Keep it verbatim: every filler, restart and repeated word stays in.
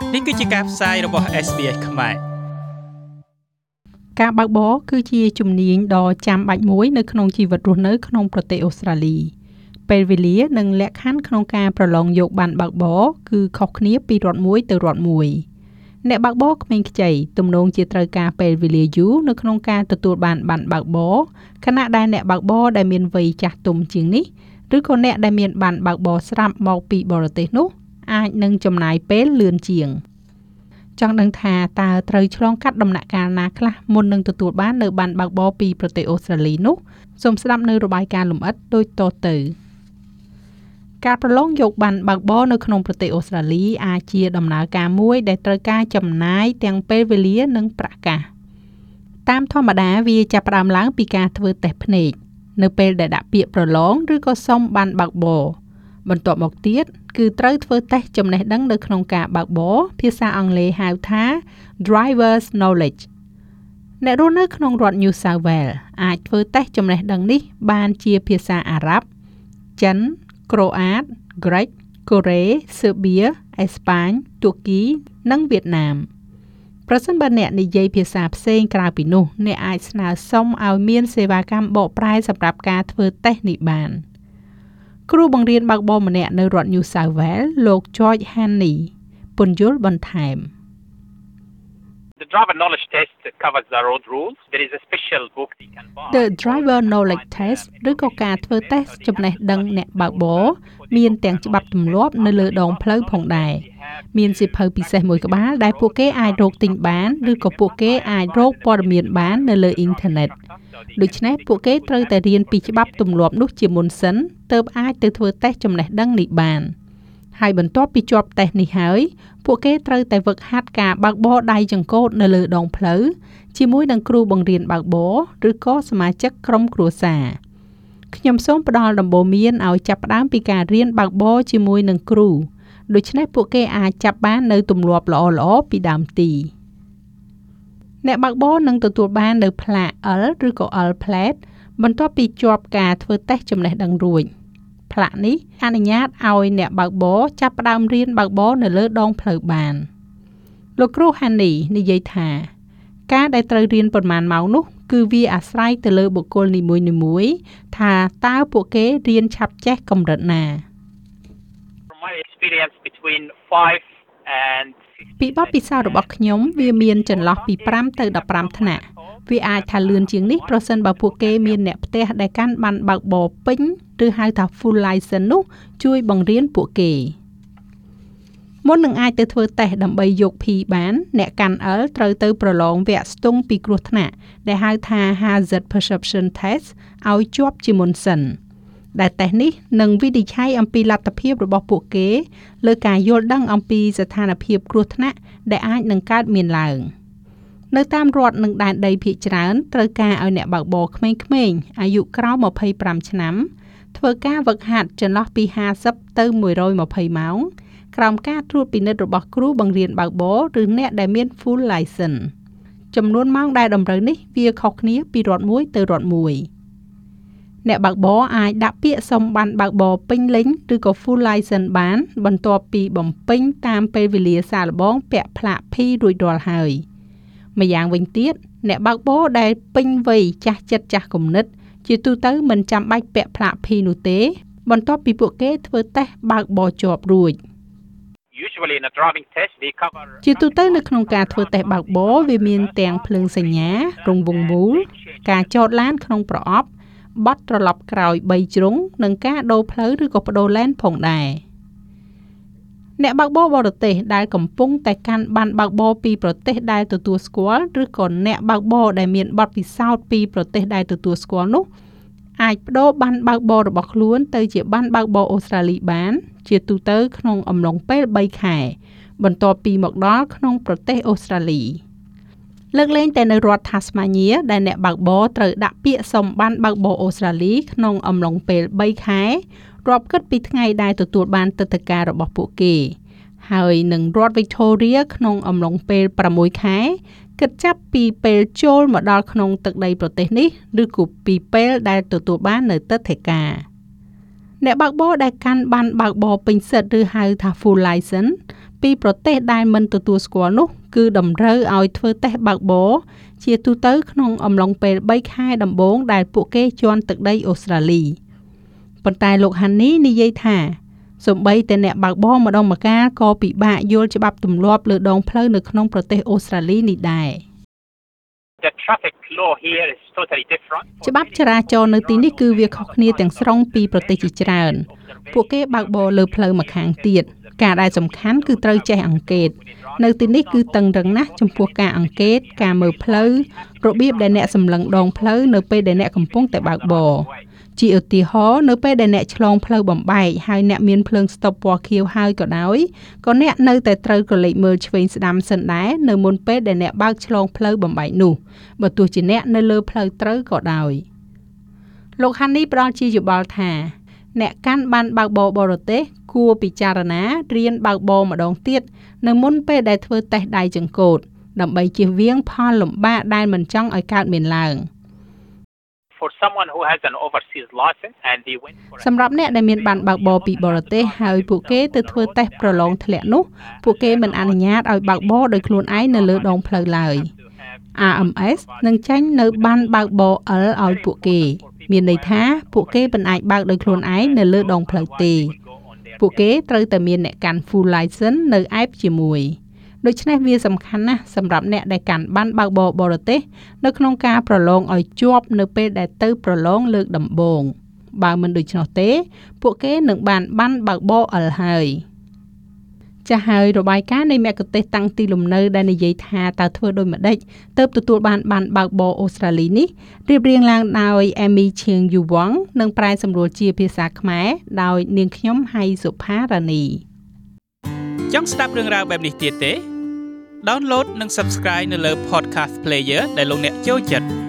នេះគឺជាការផ្សាយរបស់ เอส บี เอส ខ្មែរការបើកបរគឺជាជំនាញដ៏ចាំបាច់មួយនៅក្នុងជីវិតរស់នៅក្នុងប្រទេសអូស្ត្រាលីពេលវេលានិងលក្ខខណ្ឌក្នុងការប្រឡងយកប័ណ្ណបើកបរគឺខុសគ្នាពីរដ្ឋមួយទៅរដ្ឋមួយអ្នកបើកបរក្មេងខ្ចីទំនងជាត្រូវការពេលវេលាយូរនៅក្នុងការទទួលបានប័ណ្ណបើកបរខណៈដែលអ្នកបើកបរដែលមានវ័យចាស់ទុំជាងនេះឬក៏អ្នកដែលមានប័ណ្ណបើកបរស្រាប់មកពីបរទេសនោះអាចនឹងចំណាយពេលលឿនជាងចង់ដឹងថាតើត្រូវឆ្លងកាត់ដំណាក់កាលណាខ្លះមុននឹងទទួលបាននៅប័ណ្ណបើកបរពីប្រទេសអូស្ត្រាលីនោះសូមស្ដាប់នៅរបាយការណ៍លម្អិតដូចតទៅការប្រឡងយកប័ណ្ណបើកបរនៅក្នុងប្រទេសអូស្ត្រាលីអាចជាដំណើរការមួយដែលត្រូវការចំណាយទាំងពេលវេលានិងប្រាក់កាសតាមធម្មតាវាចាប់ផ្ដើមឡើងពីការធ្វើតេស្តភ្នែកនៅពេលដែលដាក់ពាក្យប្រឡងឬក៏សុំប័ណ្ណបើកបរបន្ទាប់មកទៀតគឺត្រូវធ្វើតេស្តចំណេះដឹងនៅក្នុងការបើកបរភាសាអង់គ្លេសហៅថា driver's knowledge អ្នករស់នៅក្នុងរដ្ឋ New South Wales អាចធ្វើតេស្តចំណេះដឹងនេះបានជាភាសាអារ៉ាប់ចិនក្រូអាតក្រិចកូរ៉េស៊ើបៀអេស្ប៉ាញទួរគីនិងវៀតណាមប្រសិនបើអ្នកនិយាយភាសាផ្សេងក្រៅពីនោះអ្នកអាចស្នើសុំឲ្យមានសេវាកម្មបកប្រែសម្រាប់ការធ្វើតេស្តនេះបានគ្រូបង្រៀនបើកបរម្នាក់នៅរដ្ឋ New South Wales លោក George Haney ពន្យល់បន្ថែម The driver knowledge test covers the road rules. There is a special book you can buy. The driver knowledge test ឬក៏ការធ្វើតេស្តចំណេះដឹងអ្នកបើកបរមានទាំងច្បាប់ទម្លាប់នៅលើដងផ្លូវផងដែរមានសៀវភៅពិសេសមួយក្បាលដែលពួកគេអាចរកទិញបានឬក៏ពួកគេអាចរកព័ត៌មានបាននៅលើអ៊ីនធឺណិតដូច្នេះពួកគេត្រូវតែរៀនពីច្បាប់ទម្លាប់នោះជាមុនសិនទើបអាចទៅធ្វើតេស្តចំណេះដឹងនេះបានហើយបន្ទាប់ពីជាប់តេស្តនេះហើយពួកគេត្រូវតែហ្វឹកហាត់ការបើកបរដៃចង្កូតនៅលើដងផ្លូវជាមួយនឹងគ្រូបង្រៀនបើកបរឬក៏សមាជិកក្រុមគ្រួសារខ្ញុំសូមផ្ដល់ដំបូន្មានឲ្យចាប់ផ្ដើមពីការរៀនបើកបរជាមួយនឹងគ្រូដូច្នេះពួកគេអាចចាប់បាននៅទម្លាប់ល្អៗពីដើមទីអ្នកបើកបរនឹងទទួលបាននៅផ្លាក L ឬក៏ L plate បន្ទាប់ពីជាប់ការធ្វើតេស្តចំណេះដឹងរួចផ្លាកនេះអនុញ្ញាតឲ្យអ្នកបើកបរចាប់ផ្ដើមរៀនបើកបរនៅលើដងផ្លូវបានលោកគ្រូ Haney និយាយថាការដែលត្រូវរៀនប៉ុន្មានម៉ោងនោះគឺវាអាស្រ័យទៅលើបុគ្គលនីមួយៗថាតើពួកគេរៀនឆាប់ចេះកម្រិតណា From my experience between five and ពីបទពិសោធន៍របស់ខ្ញុំវាមានចន្លោះពីfiveទៅfifteenថ្នាក់វាអាចថាលឿនជាងនេះប្រសិនបើពួកគេមានអ្នកផ្ទះដែលកាន់ប័ណ្ណបើកបរពេញឬហៅថា full license នោះជួយបង្រៀនពួកគេមុននឹងអាចទៅធ្វើតេស្តដើម្បីយក P បានអ្នកកាន់ L ត្រូវទៅប្រឡងវគ្គស្ទង់ពីគ្រោះថ្នាក់ដែលហៅថា hazard perception test ឲ្យជាប់ជាមុនសិនដែលតេស្តនេះនឹងវិនិច្ឆ័យអំពីលទ្ធភាពរបស់ពួកគេលើការយល់ដឹងអំពីស្ថានភាពគ្រោះថ្នាក់ដែលអាចនឹងកើតមានឡើងនៅតាមរដ្ឋនិងដែនដីភាគច្រើនត្រូវការឲ្យអ្នកបើកបរក្មេងៗអាយុក្រោមtwenty-fiveឆ្នាំធ្វើការហ្វឹកហាត់ចន្លោះពីfiftyទៅone hundred twentyម៉ោងក្រោមការត្រួតពិនិត្យរបស់គ្រូបង្រៀនបើកបរឬអ្នកដែលមាន full license ចំនួនម៉ោងដែលតម្រូវនេះវាខុសគ្នាពីរដ្ឋមួយទៅរដ្ឋមួយអ្នកបើកបរអាចដាក់ពាក្យសុំប័ណ្ណបើកបរពេញលេញឬក៏ full license បានបន្ទាប់ពីបំពេញតាមពេលវេលាសាកល្បងពាក់ផ្លាក P រួចរាល់ហើយម្យ៉ាងវិញទៀតអ្នកបើកបរដែលពេញវ័យចាស់ចិត្តចាស់គំនិតជាទូទៅមិនចាំបាច់ពាក់ផ្លាក P នោះទេបន្ទាប់ពីពួកគេធ្វើតេស្តបើកបរជាប់រួច Usually in a driving test they cover ជាទូទៅនៅក្នុងការធ្វើតេស្តបើកបរវាមានទាំងភ្លើងសញ្ញារង្វង់មូលការចតឡានក្នុងប្រអប់បត់ត្រឡប់ក្រោយthreeជ្រុងនិងការដូរផ្លូវឬក៏ប្ដូរឡេនផងដែរអ្នកបើកបរបរទេសដែលកំពុងតែកាន់ប័ណ្ណបើកបរពីប្រទេសដែលទទួលស្គាល់ឬក៏អ្នកបើកបរដែលមានបទពិសោធន៍ពីប្រទេសដែលទទួលស្គាល់នោះអាចប្ដូរប័ណ្ណបើកបររបស់ខ្លួនទៅជាប័ណ្ណបើកបរអូស្ត្រាលីបានជាទូទៅក្នុងអំឡុងពេលthreeខែបន្ទាប់ពីមកដល់ក្នុងប្រទេសអូស្ត្រាលីលើកលែងតែនៅរដ្ឋ Tasmania ដែលអ្នកបើកបរត្រូវដាក់ពាក្យសុំប័ណ្ណបើកបរអូស្ត្រាលីក្នុងអំឡុងពេលthreeខែរាប់គិតពីថ្ងៃដែលទទួលបានទិដ្ឋាការរបស់ពួកគេហើយនឹងរដ្ឋ Victoria ក្នុងអំឡុងពេលsixខែគិតចាប់ពីពេលចូលមកដល់ក្នុងទឹកដីប្រទេសនេះឬក៏ពីពេលដែលទទួលបាននៅទិដ្ឋាការអ្នកបើកបរដែលកាន់ប័ណ្ណបើកបរពេញសិទ្ធិឬហៅថា full license ពីប្រទេសដែលមិនទទួលស្គាល់នោះគឺតម្រូវឲ្យធ្វើតេស្តបើកបរជាទូទៅក្នុងអំឡុងពេល3ខែដំបូងដែលពួកគេជន់ទឹកដីអូស្ត្រាលីប៉ុន្តែលោក Honey និយាយថាសូម្បីតែអ្នកបើកបរម្ដងម្កាលក៏ពិបាកយល់ច្បាប់ទម្លាប់លើដងផ្លូវនៅក្នុងប្រទេសអូស្ត្រាលីនេះដែរ The traffic law here is totally different. ច្បាប់ចរាចរណ៍នៅទីនេះគឺវាខុសគ្នាទាំងស្រុងពីប្រទេសជាច្រើនពួកគេបើកបរលើផ្លូវម្ខាងទៀតការដែលសំខាន់គឺត្រូវចេះអង្កេតនៅទីនេះគឺតឹងរឹងណាស់ចំពោះការអង្កេតការមើលផ្លូវរបៀបដែលអ្នកសម្លឹងដងផ្លូវនៅពេលដែលអ្នកកំពុងតែបើកបរជាឧទាហរណ៍នៅពេលដែលអ្នកឆ្លងផ្លូវបំបែកហើយអ្នកមានភ្លើងស្តុបពណ៌ខៀវហើយក៏ដោយក៏អ្នកនៅតែត្រូវក្រឡេកមើលឆ្វេងស្ដាំសិនដែរនៅមុនពេលដែលអ្នកបើកឆ្លងផ្លូវបំបែកនោះបើទោះជាអ្នកនៅលើផ្លូវត្រូវក៏ដោយលោក Honey ផ្ដល់ជាយោបល់ថាអ្នកកាន់ប័ណ្ណបើកបរបរទេសគួរពិចារណារៀនបើកបរម្ដងទៀតនៅមុនពេលដែលធ្វើតេស្តដៃចង្កូតដើម្បីជៀសវាងផលលំបាកដែលមិនចង់ឲ្យកើតមានឡើង For someone who has an overseas license and they went for សម្រាប់អ្នកដែលមានប័ណ្ណបើកបរពីបរទេសហើយពួកគេទៅធ្វើតេស្តប្រឡងធ្លាក់នោះពួកគេមិនអនុញ្ញាតឲ្យបើកបរដោយខ្លួនឯងនៅលើដងផ្លូវឡើយ អារ អេម អេស នឹងចេញនៅប័ណ្ណបើកបរ L ឲ្យពួកគេមានន័យថាពួកគេមិនអាចបើកដោយខ្លួនឯងនៅលើដងផ្លូវទេពួកគេត្រូវតែមានអ្នកកាន់ full license នៅឯបជាមួយដូច្នេះវាសំខាន់ណាស់សម្រាប់អ្នកដែលកាន់ប័ណ្ណបើកបរបរទេសនៅក្នុងការប្រឡងឲ្យជាប់នៅពេលដែលទៅប្រឡងលើកដំបូងបើមិនដូច្នោះទេពួកគេនឹងបានប័ណ្ណបើកបរ L ហើយចាស់ហើយរបាយការណ៍នៃមគ្គុទ្ទេសក៍តាំងទីលំនៅដែលនិយាយថាតើធ្វើដូចម្ដេចទើបទទួលបានប័ណ្ណបើកបរអូស្ត្រាលីនេះរៀបរៀងឡើងដោយ Amy Ching Yuwang និងប្រែសម្រួលជាភាសាខ្មែរដោយនាងខ្ញុំហៃសុផារ៉ានីចង់ស្ដាប់រឿងរ៉ាវបែបនេះទៀតទេ Download និង Subscribe នៅលើ Podcast Player ដែលលោកអ្នកចូលចិត្ត